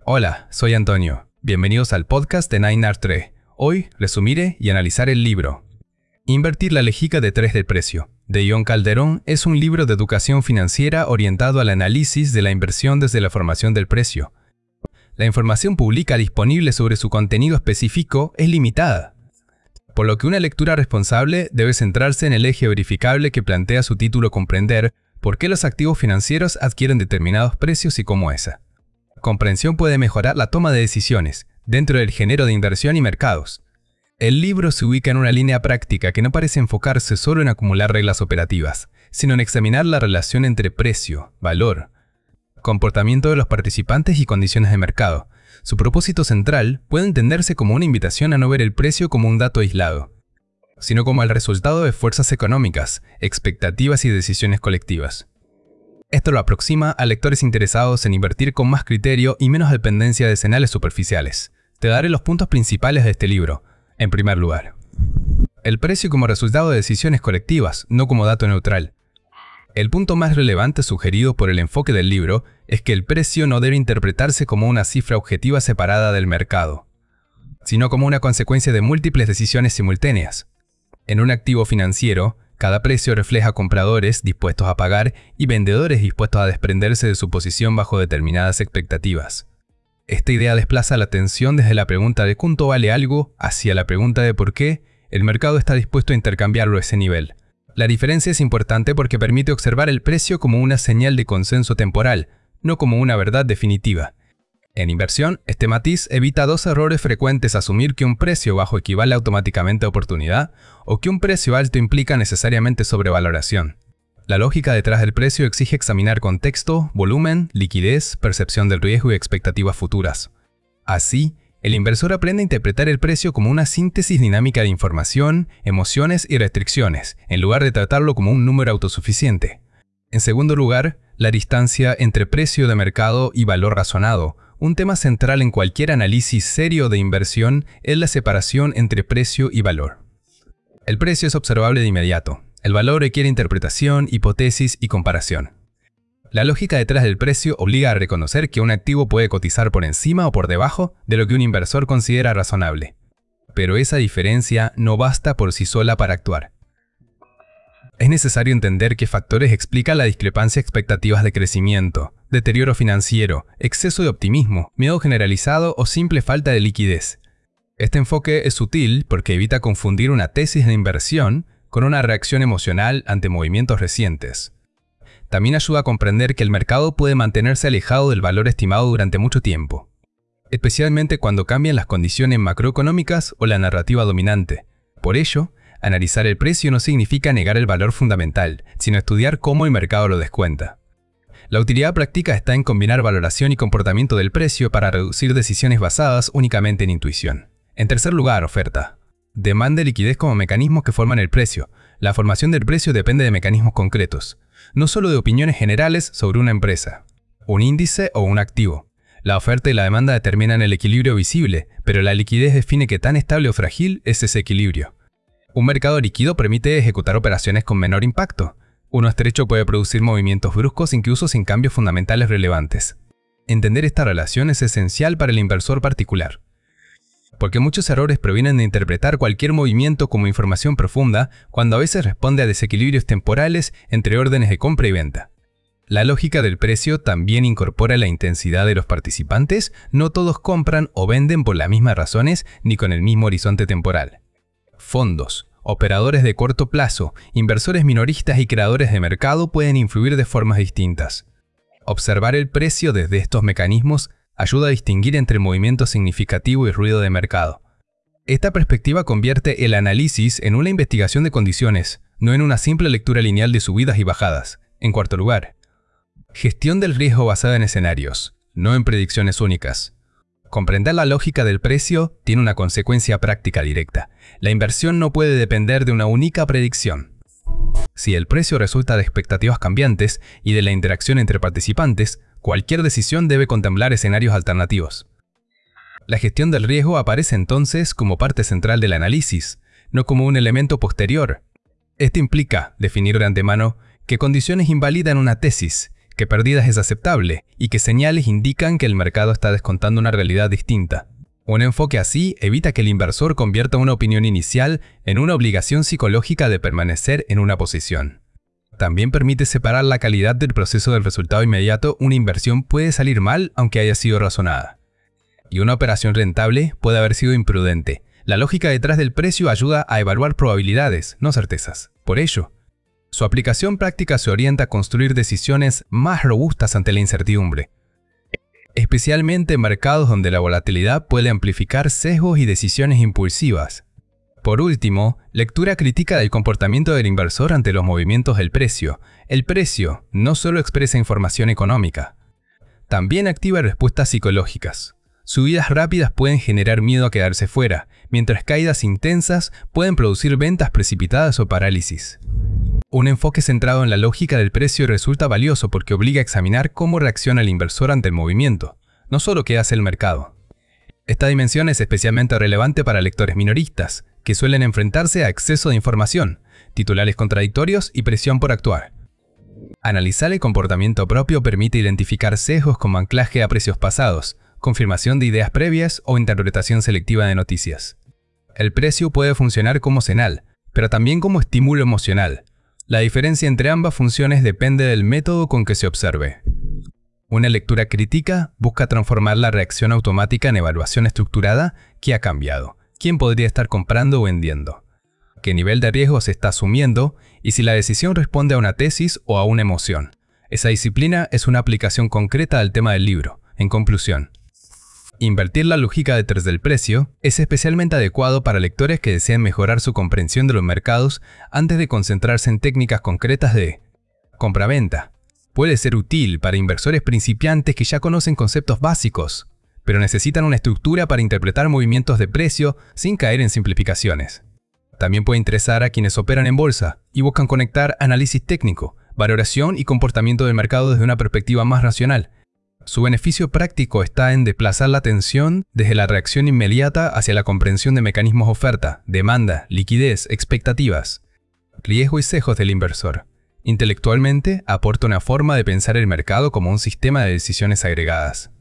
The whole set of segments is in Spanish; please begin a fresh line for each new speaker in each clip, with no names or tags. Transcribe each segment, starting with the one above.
Hola, soy Antonio. Bienvenidos al podcast de 9R3. Hoy resumiré y analizaré el libro Invertir la lógica detrás del precio, de John Calderón. Es un libro de educación financiera orientado al análisis de la inversión desde la formación del precio. La información pública disponible sobre su contenido específico es limitada, por lo que una lectura responsable debe centrarse en el eje verificable que plantea su título: comprender por qué los activos financieros adquieren determinados precios y cómo esa comprensión puede mejorar la toma de decisiones dentro del género de inversión y mercados. El libro se ubica en una línea práctica que no parece enfocarse solo en acumular reglas operativas, sino en examinar la relación entre precio, valor, comportamiento de los participantes y condiciones de mercado. Su propósito central puede entenderse como una invitación a no ver el precio como un dato aislado, sino como el resultado de fuerzas económicas, expectativas y decisiones colectivas. Esto lo aproxima a lectores interesados en invertir con más criterio y menos dependencia de señales superficiales. Te daré los puntos principales de este libro. En primer lugar, el precio como resultado de decisiones colectivas, no como dato neutral. El punto más relevante sugerido por el enfoque del libro es que el precio no debe interpretarse como una cifra objetiva separada del mercado, sino como una consecuencia de múltiples decisiones simultáneas. En un activo financiero, cada precio refleja compradores dispuestos a pagar y vendedores dispuestos a desprenderse de su posición bajo determinadas expectativas. Esta idea desplaza la atención desde la pregunta de cuánto vale algo hacia la pregunta de por qué el mercado está dispuesto a intercambiarlo a ese nivel. La diferencia es importante porque permite observar el precio como una señal de consenso temporal, no como una verdad definitiva. En inversión, este matiz evita dos errores frecuentes: asumir que un precio bajo equivale automáticamente a oportunidad, o que un precio alto implica necesariamente sobrevaloración. La lógica detrás del precio exige examinar contexto, volumen, liquidez, percepción del riesgo y expectativas futuras. Así, el inversor aprende a interpretar el precio como una síntesis dinámica de información, emociones y restricciones, en lugar de tratarlo como un número autosuficiente. En segundo lugar, la distancia entre precio de mercado y valor razonado. Un tema central en cualquier análisis serio de inversión es la separación entre precio y valor. El precio es observable de inmediato. El valor requiere interpretación, hipótesis y comparación. La lógica detrás del precio obliga a reconocer que un activo puede cotizar por encima o por debajo de lo que un inversor considera razonable. Pero esa diferencia no basta por sí sola para actuar. Es necesario entender qué factores explican la discrepancia: expectativas de crecimiento, deterioro financiero, exceso de optimismo, miedo generalizado o simple falta de liquidez. Este enfoque es sutil porque evita confundir una tesis de inversión con una reacción emocional ante movimientos recientes. También ayuda a comprender que el mercado puede mantenerse alejado del valor estimado durante mucho tiempo, especialmente cuando cambian las condiciones macroeconómicas o la narrativa dominante. Por ello, analizar el precio no significa negar el valor fundamental, sino estudiar cómo el mercado lo descuenta. La utilidad práctica está en combinar valoración y comportamiento del precio para reducir decisiones basadas únicamente en intuición. En tercer lugar, oferta. Demanda y liquidez como mecanismos que forman el precio. La formación del precio depende de mecanismos concretos, no solo de opiniones generales sobre una empresa, un índice o un activo. La oferta y la demanda determinan el equilibrio visible, pero la liquidez define qué tan estable o frágil es ese equilibrio. Un mercado líquido permite ejecutar operaciones con menor impacto. Uno estrecho puede producir movimientos bruscos incluso sin cambios fundamentales relevantes. Entender esta relación es esencial para el inversor particular, porque muchos errores provienen de interpretar cualquier movimiento como información profunda, cuando a veces responde a desequilibrios temporales entre órdenes de compra y venta. La lógica del precio también incorpora la intensidad de los participantes. No todos compran o venden por las mismas razones ni con el mismo horizonte temporal. Fondos, operadores de corto plazo, inversores minoristas y creadores de mercado pueden influir de formas distintas. Observar el precio desde estos mecanismos ayuda a distinguir entre movimiento significativo y ruido de mercado. Esta perspectiva convierte el análisis en una investigación de condiciones, no en una simple lectura lineal de subidas y bajadas. En cuarto lugar, gestión del riesgo basada en escenarios, no en predicciones únicas. Comprender la lógica del precio tiene una consecuencia práctica directa. La inversión no puede depender de una única predicción. Si el precio resulta de expectativas cambiantes y de la interacción entre participantes, cualquier decisión debe contemplar escenarios alternativos. La gestión del riesgo aparece entonces como parte central del análisis, no como un elemento posterior. Esto implica definir de antemano qué condiciones invalidan una tesis, qué pérdidas es aceptable y qué señales indican que el mercado está descontando una realidad distinta. Un enfoque así evita que el inversor convierta una opinión inicial en una obligación psicológica de permanecer en una posición. También permite separar la calidad del proceso del resultado inmediato. Una inversión puede salir mal aunque haya sido razonada. Y una operación rentable puede haber sido imprudente. La lógica detrás del precio ayuda a evaluar probabilidades, no certezas. Por ello, su aplicación práctica se orienta a construir decisiones más robustas ante la incertidumbre, especialmente en mercados donde la volatilidad puede amplificar sesgos y decisiones impulsivas. Por último, lectura crítica del comportamiento del inversor ante los movimientos del precio. El precio no solo expresa información económica, también activa respuestas psicológicas. Subidas rápidas pueden generar miedo a quedarse fuera, mientras caídas intensas pueden producir ventas precipitadas o parálisis. Un enfoque centrado en la lógica del precio resulta valioso porque obliga a examinar cómo reacciona el inversor ante el movimiento, no solo qué hace el mercado. Esta dimensión es especialmente relevante para lectores minoristas, que suelen enfrentarse a exceso de información, titulares contradictorios y presión por actuar. Analizar el comportamiento propio permite identificar sesgos como anclaje a precios pasados, confirmación de ideas previas o interpretación selectiva de noticias. El precio puede funcionar como señal, pero también como estímulo emocional. La diferencia entre ambas funciones depende del método con que se observe. Una lectura crítica busca transformar la reacción automática en evaluación estructurada. ¿Qué ha cambiado? ¿Quién podría estar comprando o vendiendo? ¿Qué nivel de riesgo se está asumiendo? Y si la decisión responde a una tesis o a una emoción. Esa disciplina es una aplicación concreta al tema del libro. En conclusión, invertir la lógica detrás del precio es especialmente adecuado para lectores que desean mejorar su comprensión de los mercados antes de concentrarse en técnicas concretas de compra-venta. Puede ser útil para inversores principiantes que ya conocen conceptos básicos, pero necesitan una estructura para interpretar movimientos de precio sin caer en simplificaciones. También puede interesar a quienes operan en bolsa y buscan conectar análisis técnico, valoración y comportamiento del mercado desde una perspectiva más racional. Su beneficio práctico está en desplazar la atención desde la reacción inmediata hacia la comprensión de mecanismos de oferta, demanda, liquidez, expectativas, riesgo y sesgos del inversor. Intelectualmente, aporta una forma de pensar el mercado como un sistema de decisiones agregadas,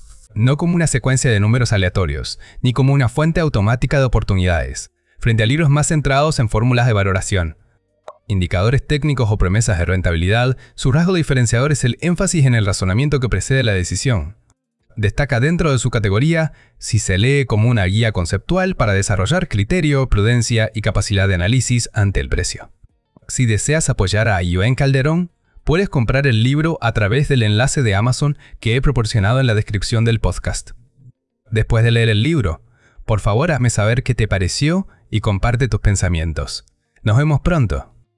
no como una secuencia de números aleatorios, ni como una fuente automática de oportunidades, frente a libros más centrados en fórmulas de valoración, indicadores técnicos o promesas de rentabilidad. Su rasgo diferenciador es el énfasis en el razonamiento que precede la decisión. Destaca dentro de su categoría si se lee como una guía conceptual para desarrollar criterio, prudencia y capacidad de análisis ante el precio. Si deseas apoyar a Ion Calderón, puedes comprar el libro a través del enlace de Amazon que he proporcionado en la descripción del podcast. Después de leer el libro, por favor hazme saber qué te pareció y comparte tus pensamientos. Nos vemos pronto.